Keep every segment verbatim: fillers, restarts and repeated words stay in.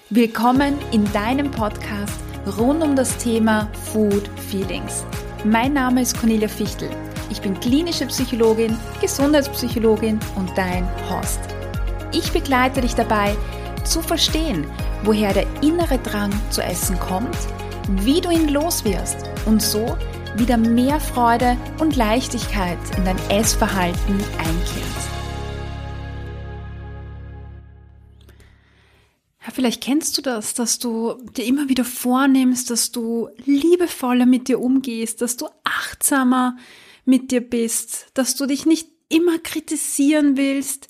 Willkommen in deinem Podcast rund um das Thema Food Feelings. Mein Name ist Cornelia Fichtel. Ich bin klinische Psychologin, Gesundheitspsychologin und dein Host. Ich begleite dich dabei, zu verstehen, woher der innere Drang zu essen kommt, wie du ihn loswirst und so wieder mehr Freude und Leichtigkeit in dein Essverhalten einkehrt. Ja, vielleicht kennst du das, dass du dir immer wieder vornimmst, dass du liebevoller mit dir umgehst, dass du achtsamer mit dir bist, dass du dich nicht immer kritisieren willst.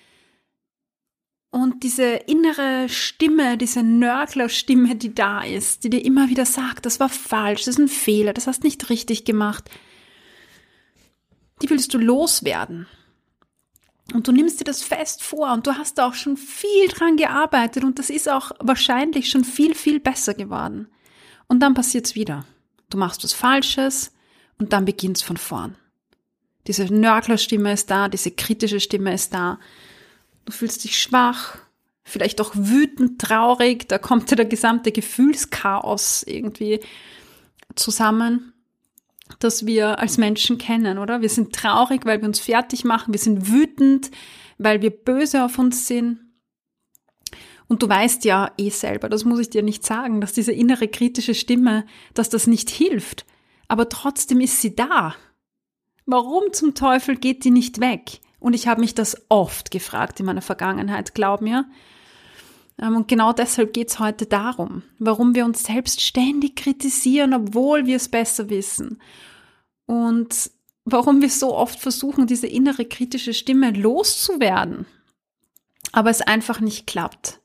Und diese innere Stimme, diese Nörglerstimme, die da ist, die dir immer wieder sagt, das war falsch, das ist ein Fehler, das hast du nicht richtig gemacht, die willst du loswerden. Und du nimmst dir das fest vor und du hast da auch schon viel dran gearbeitet und das ist auch wahrscheinlich schon viel, viel besser geworden. Und dann passiert's wieder. Du machst was Falsches und dann beginnt's von vorn. Diese Nörglerstimme ist da, diese kritische Stimme ist da. Du fühlst dich schwach, vielleicht auch wütend, traurig, da kommt dir der gesamte Gefühlschaos irgendwie zusammen, das wir als Menschen kennen, oder? Wir sind traurig, weil wir uns fertig machen, wir sind wütend, weil wir böse auf uns sind. Und du weißt ja eh selber, das muss ich dir nicht sagen, dass diese innere kritische Stimme, dass das nicht hilft. Aber trotzdem ist sie da. Warum zum Teufel geht die nicht weg? Und ich habe mich das oft gefragt in meiner Vergangenheit, glaub mir. Und genau deshalb geht es heute darum, warum wir uns selbst ständig kritisieren, obwohl wir es besser wissen. Und warum wir so oft versuchen, diese innere kritische Stimme loszuwerden, aber es einfach nicht klappt.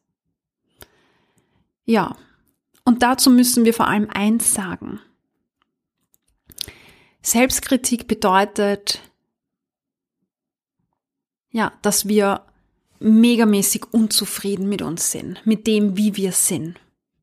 Ja, und dazu müssen wir vor allem eins sagen. Selbstkritik bedeutet, ja, dass wir megamäßig unzufrieden mit uns sind, mit dem, wie wir sind.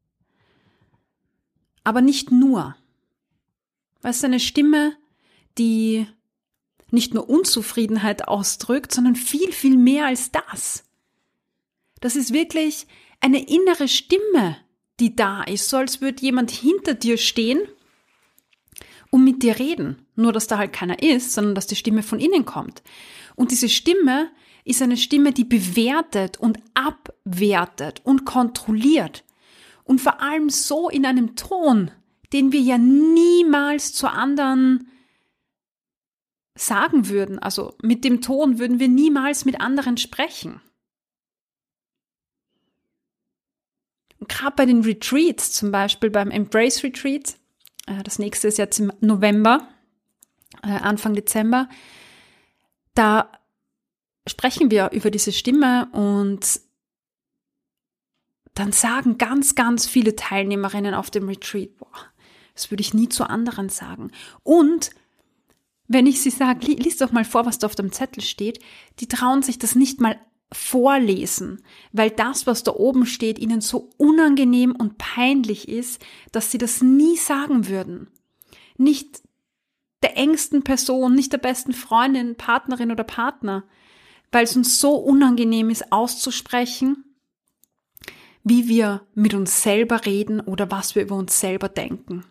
Aber nicht nur. Es ist eine Stimme, die nicht nur Unzufriedenheit ausdrückt, sondern viel, viel mehr als das. Das ist wirklich eine innere Stimme, die da ist, so als würde jemand hinter dir stehen und mit dir reden. Nur, dass da halt keiner ist, sondern dass die Stimme von innen kommt. Und diese Stimme ist eine Stimme, die bewertet und abwertet und kontrolliert. Und vor allem so in einem Ton, den wir ja niemals zu anderen sagen würden. Also mit dem Ton würden wir niemals mit anderen sprechen. Und gerade bei den Retreats, zum Beispiel beim Embrace Retreat, das nächste ist jetzt im November, Anfang Dezember, da sprechen wir über diese Stimme und dann sagen ganz, ganz viele Teilnehmerinnen auf dem Retreat, boah, das würde ich nie zu anderen sagen. Und wenn ich sie sage, lies doch mal vor, was da auf dem Zettel steht, die trauen sich das nicht mal vorlesen, weil das, was da oben steht, ihnen so unangenehm und peinlich ist, dass sie das nie sagen würden. Nicht der engsten Person, nicht der besten Freundin, Partnerin oder Partner, weil es uns so unangenehm ist, auszusprechen, wie wir mit uns selber reden oder was wir über uns selber denken.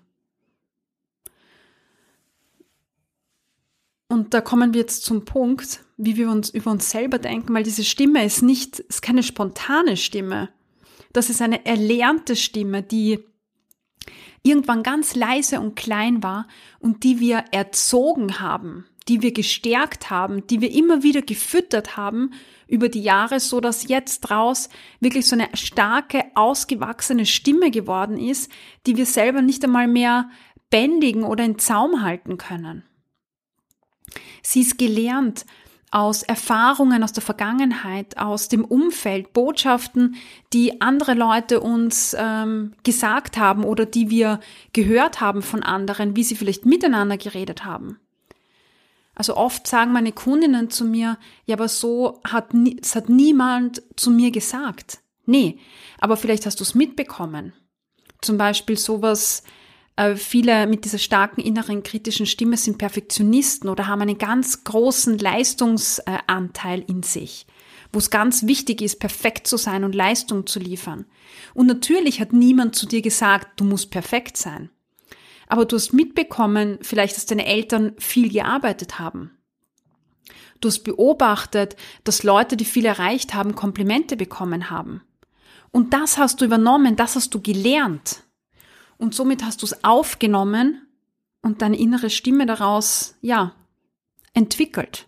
Und da kommen wir jetzt zum Punkt, wie wir uns über uns selber denken, weil diese Stimme ist nicht, ist keine spontane Stimme. Das ist eine erlernte Stimme, die irgendwann ganz leise und klein war und die wir erzogen haben, die wir gestärkt haben, die wir immer wieder gefüttert haben über die Jahre, so dass jetzt draus wirklich so eine starke, ausgewachsene Stimme geworden ist, die wir selber nicht einmal mehr bändigen oder in Zaum halten können. Sie ist gelernt aus Erfahrungen aus der Vergangenheit, aus dem Umfeld, Botschaften, die andere Leute uns ähm, gesagt haben oder die wir gehört haben von anderen, wie sie vielleicht miteinander geredet haben. Also oft sagen meine Kundinnen zu mir, ja, aber so hat, nie, das hat niemand zu mir gesagt. Nee, aber vielleicht hast du es mitbekommen. Zum Beispiel sowas, äh, viele mit dieser starken inneren kritischen Stimme sind Perfektionisten oder haben einen ganz großen Leistungsanteil in sich, wo es ganz wichtig ist, perfekt zu sein und Leistung zu liefern. Und natürlich hat niemand zu dir gesagt, du musst perfekt sein. Aber du hast mitbekommen, vielleicht, dass deine Eltern viel gearbeitet haben. Du hast beobachtet, dass Leute, die viel erreicht haben, Komplimente bekommen haben. Und das hast du übernommen, das hast du gelernt. Und somit hast du es aufgenommen und deine innere Stimme daraus, ja, entwickelt.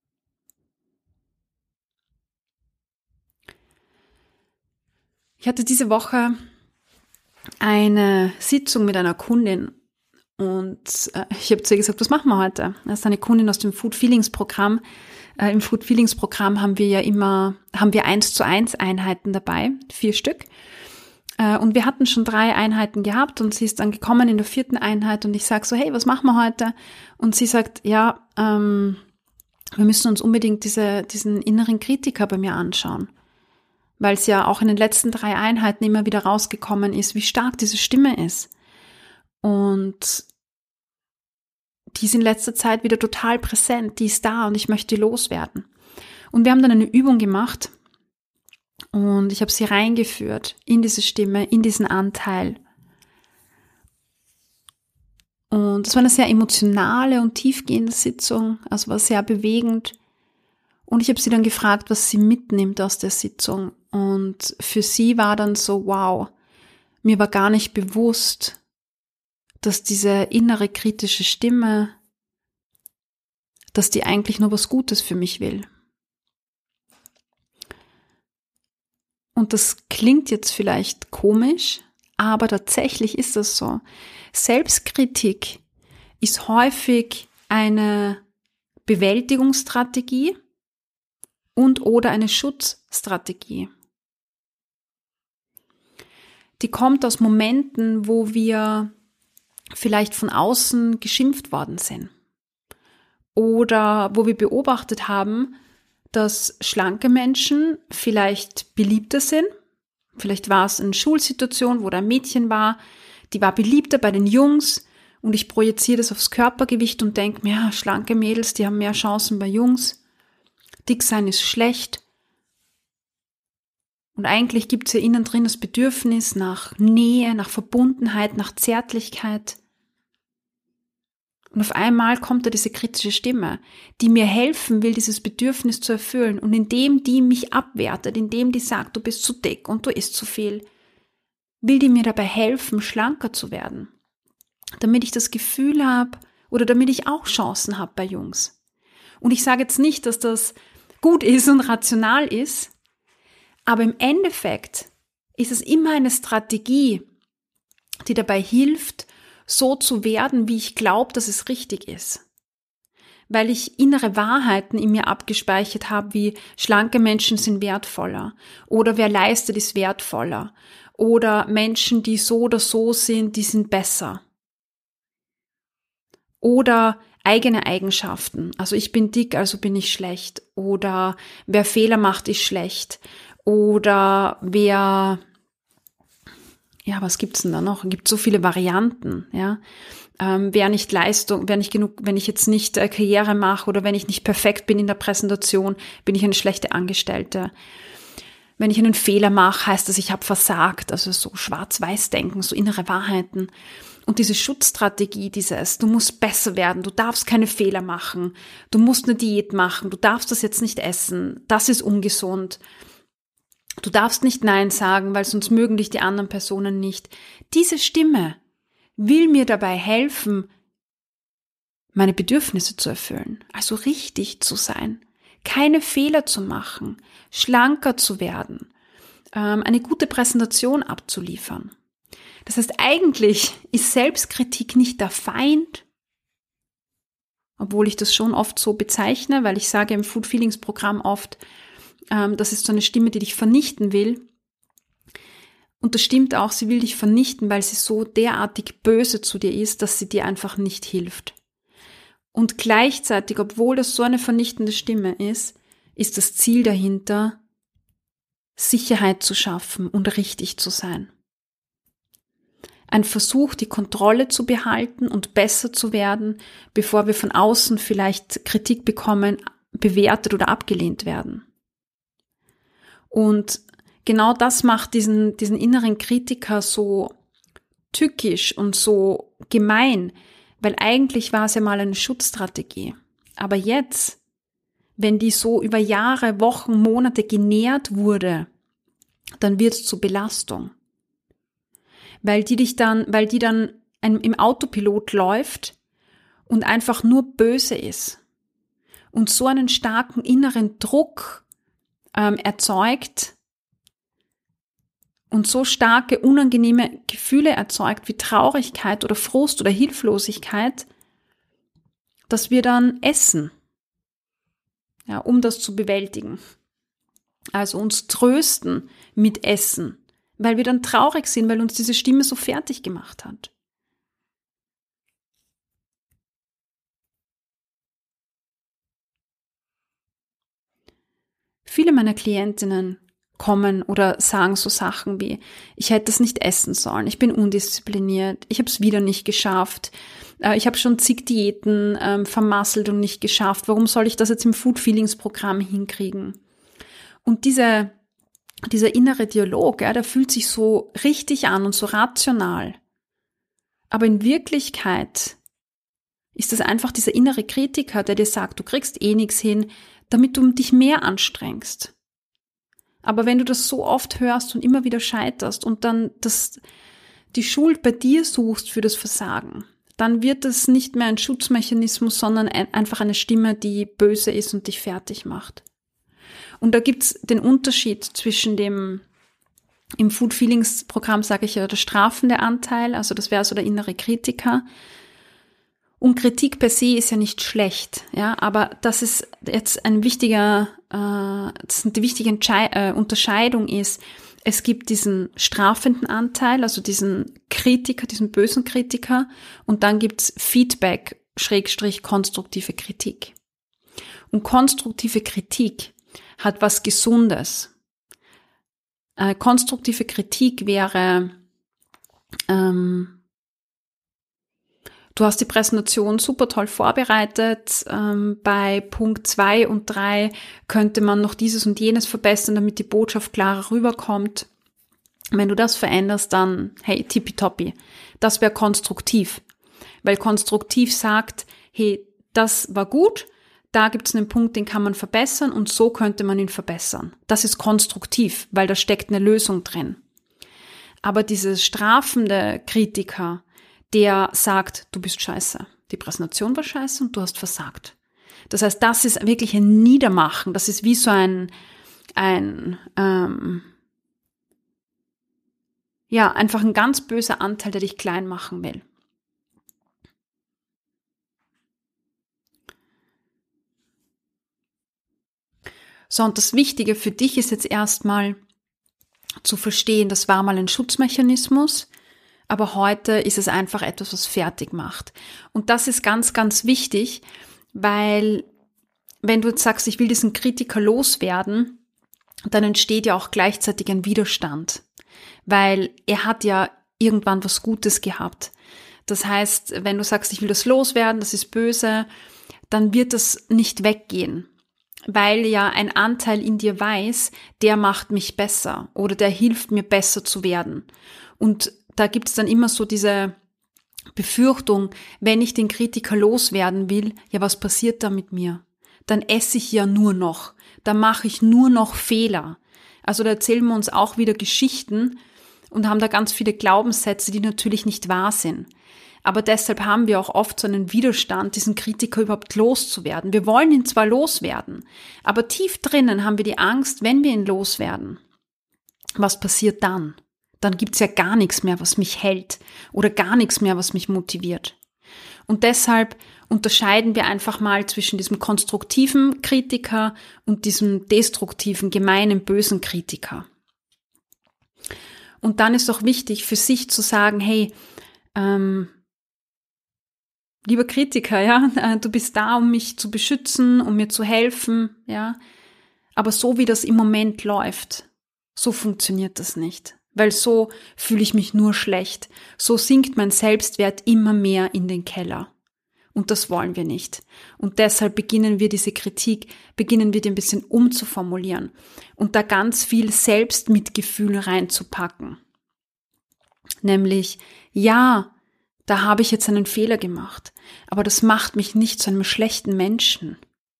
Ich hatte diese Woche eine Sitzung mit einer Kundin und äh, ich habe zu ihr gesagt, was machen wir heute? Das ist eine Kundin aus dem Food Feelings Programm. Äh, Im Food Feelings Programm haben wir ja immer, haben wir eins zu eins Einheiten dabei, vier Stück. Äh, und wir hatten schon drei Einheiten gehabt und sie ist dann gekommen in der vierten Einheit und ich sage so, hey, was machen wir heute? Und sie sagt, ja, ähm, wir müssen uns unbedingt diese, diesen inneren Kritiker bei mir anschauen. Weil es ja auch in den letzten drei Einheiten immer wieder rausgekommen ist, wie stark diese Stimme ist. Und die ist in letzter Zeit wieder total präsent, die ist da und ich möchte die loswerden. Und wir haben dann eine Übung gemacht und ich habe sie reingeführt in diese Stimme, in diesen Anteil. Und es war eine sehr emotionale und tiefgehende Sitzung, also war sehr bewegend. Und ich habe sie dann gefragt, was sie mitnimmt aus der Sitzung. Und für sie war dann so, wow, mir war gar nicht bewusst, dass diese innere kritische Stimme, dass die eigentlich nur was Gutes für mich will. Und das klingt jetzt vielleicht komisch, aber tatsächlich ist das so. Selbstkritik ist häufig eine Bewältigungsstrategie und oder eine Schutzstrategie. Die kommt aus Momenten, wo wir vielleicht von außen geschimpft worden sind oder wo wir beobachtet haben, dass schlanke Menschen vielleicht beliebter sind. Vielleicht war es eine Schulsituation, wo da ein Mädchen war, die war beliebter bei den Jungs und ich projiziere das aufs Körpergewicht und denke mir, ja, schlanke Mädels, die haben mehr Chancen bei Jungs. Dick sein ist schlecht. Und eigentlich gibt es ja innen drin das Bedürfnis nach Nähe, nach Verbundenheit, nach Zärtlichkeit. Und auf einmal kommt da diese kritische Stimme, die mir helfen will, dieses Bedürfnis zu erfüllen. Und indem die mich abwertet, indem die sagt, du bist zu dick und du isst zu viel, will die mir dabei helfen, schlanker zu werden. Damit ich das Gefühl habe oder damit ich auch Chancen habe bei Jungs. Und ich sage jetzt nicht, dass das gut ist und rational ist, aber im Endeffekt ist es immer eine Strategie, die dabei hilft, so zu werden, wie ich glaube, dass es richtig ist. Weil ich innere Wahrheiten in mir abgespeichert habe, wie schlanke Menschen sind wertvoller oder wer leistet, ist wertvoller oder Menschen, die so oder so sind, die sind besser. Oder eigene Eigenschaften, also ich bin dick, also bin ich schlecht oder wer Fehler macht, ist schlecht oder wer, ja, was gibt's denn da noch? Es gibt so viele Varianten, ja. Ähm, wer nicht Leistung, wer nicht genug, wenn ich jetzt nicht äh, Karriere mache oder wenn ich nicht perfekt bin in der Präsentation, bin ich eine schlechte Angestellte. Wenn ich einen Fehler mache, heißt das, ich habe versagt, also so Schwarz-Weiß-Denken, so innere Wahrheiten. Und diese Schutzstrategie, dieses, du musst besser werden, du darfst keine Fehler machen, du musst eine Diät machen, du darfst das jetzt nicht essen, das ist ungesund. Du darfst nicht Nein sagen, weil sonst mögen dich die anderen Personen nicht. Diese Stimme will mir dabei helfen, meine Bedürfnisse zu erfüllen, also richtig zu sein, keine Fehler zu machen, schlanker zu werden, eine gute Präsentation abzuliefern. Das heißt, eigentlich ist Selbstkritik nicht der Feind, obwohl ich das schon oft so bezeichne, weil ich sage im Food Feelings Programm oft, ähm, das ist so eine Stimme, die dich vernichten will. Und das stimmt auch, sie will dich vernichten, weil sie so derartig böse zu dir ist, dass sie dir einfach nicht hilft. Und gleichzeitig, obwohl das so eine vernichtende Stimme ist, ist das Ziel dahinter, Sicherheit zu schaffen und richtig zu sein. Ein Versuch, die Kontrolle zu behalten und besser zu werden, bevor wir von außen vielleicht Kritik bekommen, bewertet oder abgelehnt werden. Und genau das macht diesen, diesen inneren Kritiker so tückisch und so gemein, weil eigentlich war es ja mal eine Schutzstrategie. Aber jetzt, wenn die so über Jahre, Wochen, Monate genährt wurde, dann wird es zur Belastung. Weil die dich dann, weil die dann im Autopilot läuft und einfach nur böse ist und so einen starken inneren Druck ähm, erzeugt und so starke unangenehme Gefühle erzeugt wie Traurigkeit oder Frust oder Hilflosigkeit, dass wir dann essen, ja, um das zu bewältigen. Also uns trösten mit Essen, weil wir dann traurig sind, weil uns diese Stimme so fertig gemacht hat. Viele meiner Klientinnen kommen oder sagen so Sachen wie, ich hätte es nicht essen sollen, ich bin undiszipliniert, ich habe es wieder nicht geschafft, äh, ich habe schon zig Diäten ähm, vermasselt und nicht geschafft, warum soll ich das jetzt im Food Feelings Programm hinkriegen? Und diese, dieser innere Dialog, ja, der fühlt sich so richtig an und so rational. Aber in Wirklichkeit ist das einfach dieser innere Kritiker, der dir sagt, du kriegst eh nichts hin, damit du dich mehr anstrengst. Aber wenn du das so oft hörst und immer wieder scheiterst und dann das, die Schuld bei dir suchst für das Versagen, dann wird das nicht mehr ein Schutzmechanismus, sondern ein, einfach eine Stimme, die böse ist und dich fertig macht. Und da gibt's den Unterschied zwischen dem, im Food Feelings Programm sage ich ja, der strafende Anteil, also das wäre so der innere Kritiker. Und Kritik per se ist ja nicht schlecht, ja, aber das ist jetzt ein wichtiger, äh, das die wichtige Entschei- äh, Unterscheidung ist, es gibt diesen strafenden Anteil, also diesen Kritiker, diesen bösen Kritiker, und dann gibt's Feedback, Schrägstrich, konstruktive Kritik. Und konstruktive Kritik hat was Gesundes. Äh, konstruktive Kritik wäre, ähm, du hast die Präsentation super toll vorbereitet. Ähm, bei Punkt zwei und drei könnte man noch dieses und jenes verbessern, damit die Botschaft klarer rüberkommt. Wenn du das veränderst, dann, hey, tippitoppi. Das wäre konstruktiv. Weil konstruktiv sagt, hey, das war gut, da gibt es einen Punkt, den kann man verbessern und so könnte man ihn verbessern. Das ist konstruktiv, weil da steckt eine Lösung drin. Aber dieses strafende Kritiker, der sagt, du bist scheiße. Die Präsentation war scheiße und du hast versagt. Das heißt, das ist wirklich ein Niedermachen. Das ist wie so ein, ein ähm, ja, einfach ein ganz böser Anteil, der dich klein machen will. So, und das Wichtige für dich ist jetzt erstmal zu verstehen, das war mal ein Schutzmechanismus, aber heute ist es einfach etwas, was fertig macht. Und das ist ganz, ganz wichtig, weil wenn du jetzt sagst, ich will diesen Kritiker loswerden, dann entsteht ja auch gleichzeitig ein Widerstand, weil er hat ja irgendwann was Gutes gehabt. Das heißt, wenn du sagst, ich will das loswerden, das ist böse, dann wird das nicht weggehen, weil ja ein Anteil in dir weiß, der macht mich besser oder der hilft mir besser zu werden. Und da gibt es dann immer so diese Befürchtung, wenn ich den Kritiker loswerden will, ja, was passiert da mit mir? Dann esse ich ja nur noch, dann mache ich nur noch Fehler. Also da erzählen wir uns auch wieder Geschichten und haben da ganz viele Glaubenssätze, die natürlich nicht wahr sind. Aber deshalb haben wir auch oft so einen Widerstand, diesen Kritiker überhaupt loszuwerden. Wir wollen ihn zwar loswerden, aber tief drinnen haben wir die Angst, wenn wir ihn loswerden, was passiert dann? Dann gibt's ja gar nichts mehr, was mich hält oder gar nichts mehr, was mich motiviert. Und deshalb unterscheiden wir einfach mal zwischen diesem konstruktiven Kritiker und diesem destruktiven, gemeinen, bösen Kritiker. Und dann ist auch wichtig für sich zu sagen, hey, ähm, lieber Kritiker, ja, du bist da, um mich zu beschützen, um mir zu helfen, ja. Aber so wie das im Moment läuft, so funktioniert das nicht. Weil so fühle ich mich nur schlecht. So sinkt mein Selbstwert immer mehr in den Keller. Und das wollen wir nicht. Und deshalb beginnen wir diese Kritik, beginnen wir die ein bisschen umzuformulieren und da ganz viel Selbstmitgefühl reinzupacken. Nämlich, ja, da habe ich jetzt einen Fehler gemacht, aber das macht mich nicht zu einem schlechten Menschen.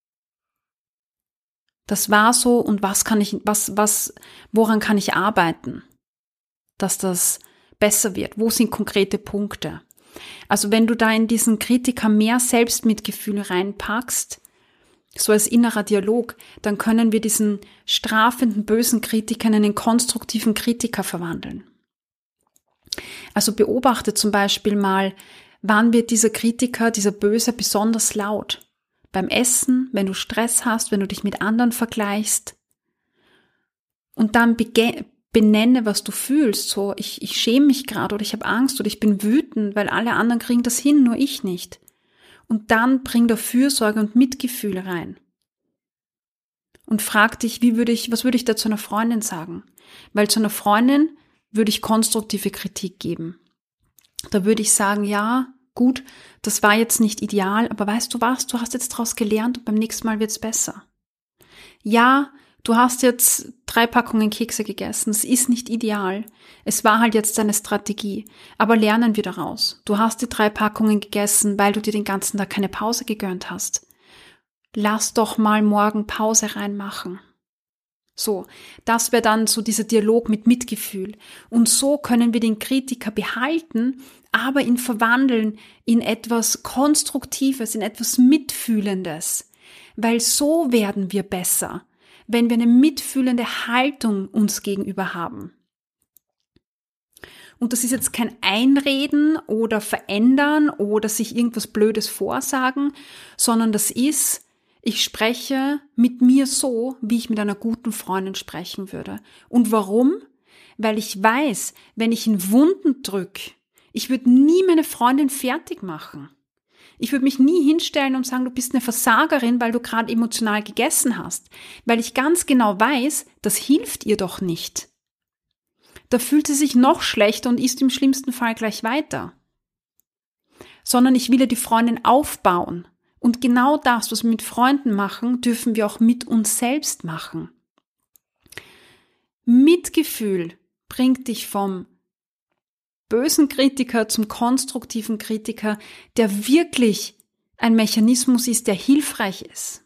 Das war so und was kann ich, was, was, woran kann ich arbeiten, dass das besser wird? Wo sind konkrete Punkte? Also wenn du da in diesen Kritiker mehr Selbstmitgefühl reinpackst, so als innerer Dialog, dann können wir diesen strafenden, bösen Kritiker in einen konstruktiven Kritiker verwandeln. Also beobachte zum Beispiel mal, wann wird dieser Kritiker, dieser Böse besonders laut? Beim Essen, wenn du Stress hast, wenn du dich mit anderen vergleichst. Und dann bege- benenne, was du fühlst. So, ich, ich schäme mich gerade oder ich habe Angst oder ich bin wütend, weil alle anderen kriegen das hin, nur ich nicht. Und dann bring da Fürsorge und Mitgefühl rein. Und frag dich, wie würde ich, was würde ich da zu einer Freundin sagen? Weil zu einer Freundin würde ich konstruktive Kritik geben. Da würde ich sagen, ja, gut, das war jetzt nicht ideal, aber weißt du was, du hast jetzt daraus gelernt und beim nächsten Mal wird's besser. Ja, du hast jetzt drei Packungen Kekse gegessen, es ist nicht ideal, es war halt jetzt deine Strategie, aber lernen wir daraus. Du hast die drei Packungen gegessen, weil du dir den ganzen Tag keine Pause gegönnt hast. Lass doch mal morgen Pause reinmachen. So, das wäre dann so dieser Dialog mit Mitgefühl. Und so können wir den Kritiker behalten, aber ihn verwandeln in etwas Konstruktives, in etwas Mitfühlendes. Weil so werden wir besser, wenn wir eine mitfühlende Haltung uns gegenüber haben. Und das ist jetzt kein Einreden oder Verändern oder sich irgendwas Blödes vorsagen, sondern das ist, ich spreche mit mir so, wie ich mit einer guten Freundin sprechen würde. Und warum? Weil ich weiß, wenn ich in Wunden drücke, ich würde nie meine Freundin fertig machen. Ich würde mich nie hinstellen und sagen, du bist eine Versagerin, weil du gerade emotional gegessen hast. Weil ich ganz genau weiß, das hilft ihr doch nicht. Da fühlt sie sich noch schlechter und isst im schlimmsten Fall gleich weiter. Sondern ich will ja die Freundin aufbauen. Und genau das, was wir mit Freunden machen, dürfen wir auch mit uns selbst machen. Mitgefühl bringt dich vom bösen Kritiker zum konstruktiven Kritiker, der wirklich ein Mechanismus ist, der hilfreich ist.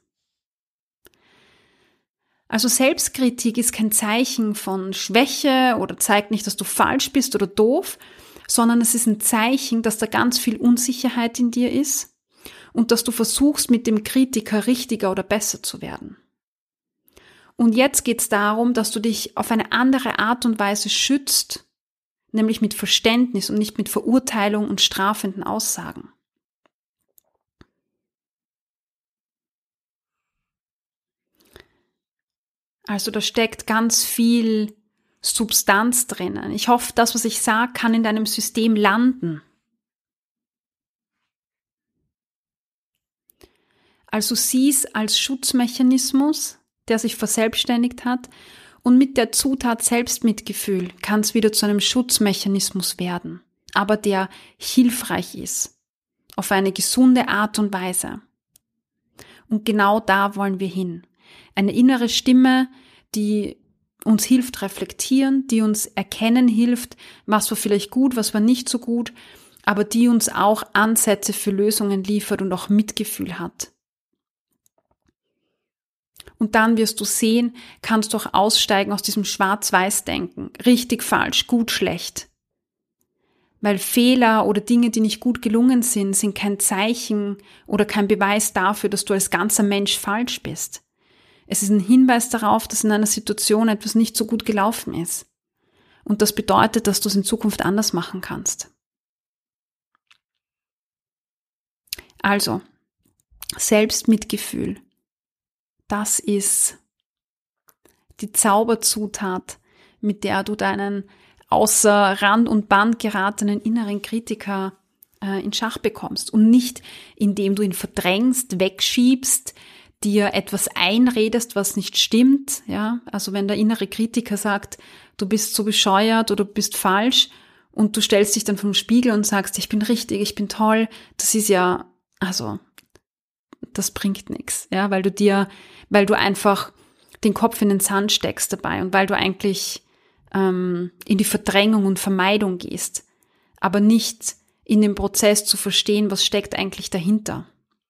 Also Selbstkritik ist kein Zeichen von Schwäche oder zeigt nicht, dass du falsch bist oder doof, sondern es ist ein Zeichen, dass da ganz viel Unsicherheit in dir ist. Und dass du versuchst, mit dem Kritiker richtiger oder besser zu werden. Und jetzt geht es darum, dass du dich auf eine andere Art und Weise schützt, nämlich mit Verständnis und nicht mit Verurteilung und strafenden Aussagen. Also da steckt ganz viel Substanz drinnen. Ich hoffe, das, was ich sage, kann in deinem System landen. Also sieh es als Schutzmechanismus, der sich verselbstständigt hat, und mit der Zutat Selbstmitgefühl kann es wieder zu einem Schutzmechanismus werden, aber der hilfreich ist, auf eine gesunde Art und Weise. Und genau da wollen wir hin. Eine innere Stimme, die uns hilft reflektieren, die uns erkennen hilft, was war vielleicht gut, was war nicht so gut, aber die uns auch Ansätze für Lösungen liefert und auch Mitgefühl hat. Und dann wirst du sehen, kannst du auch aussteigen aus diesem Schwarz-Weiß-Denken. Richtig, falsch, gut, schlecht. Weil Fehler oder Dinge, die nicht gut gelungen sind, sind kein Zeichen oder kein Beweis dafür, dass du als ganzer Mensch falsch bist. Es ist ein Hinweis darauf, dass in einer Situation etwas nicht so gut gelaufen ist. Und das bedeutet, dass du es in Zukunft anders machen kannst. Also, Selbstmitgefühl. Das ist die Zauberzutat, mit der du deinen außer Rand und Band geratenen inneren Kritiker äh, in Schach bekommst. Und nicht, indem du ihn verdrängst, wegschiebst, dir etwas einredest, was nicht stimmt. Ja? Also wenn der innere Kritiker sagt, du bist so bescheuert oder du bist falsch und du stellst dich dann vom Spiegel und sagst, ich bin richtig, ich bin toll, das ist ja Also, das bringt nichts, ja, weil du dir, weil du einfach den Kopf in den Sand steckst dabei und weil du eigentlich ähm, in die Verdrängung und Vermeidung gehst, aber nicht in den Prozess zu verstehen, was steckt eigentlich dahinter.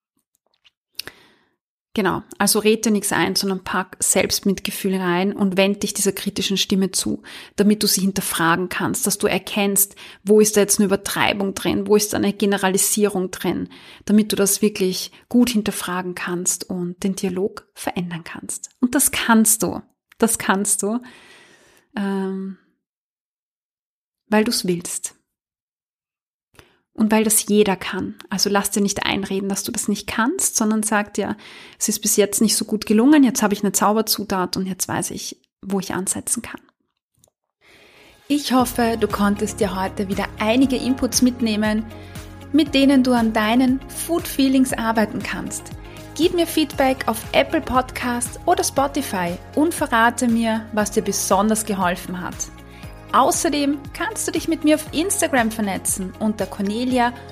Genau, also red dir nichts ein, sondern pack Selbstmitgefühl rein und wend dich dieser kritischen Stimme zu, damit du sie hinterfragen kannst, dass du erkennst, wo ist da jetzt eine Übertreibung drin, wo ist da eine Generalisierung drin, damit du das wirklich gut hinterfragen kannst und den Dialog verändern kannst. Und das kannst du, das kannst du, ähm, weil du es willst. Und weil das jeder kann. Also lass dir nicht einreden, dass du das nicht kannst, sondern sag dir, es ist bis jetzt nicht so gut gelungen, jetzt habe ich eine Zauberzutat und jetzt weiß ich, wo ich ansetzen kann. Ich hoffe, du konntest dir heute wieder einige Inputs mitnehmen, mit denen du an deinen Food Feelings arbeiten kannst. Gib mir Feedback auf Apple Podcasts oder Spotify und verrate mir, was dir besonders geholfen hat. Außerdem kannst du dich mit mir auf Instagram vernetzen unter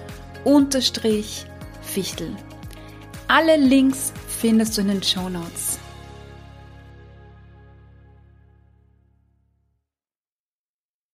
Cornelia-Fichtel. Alle Links findest du in den Shownotes.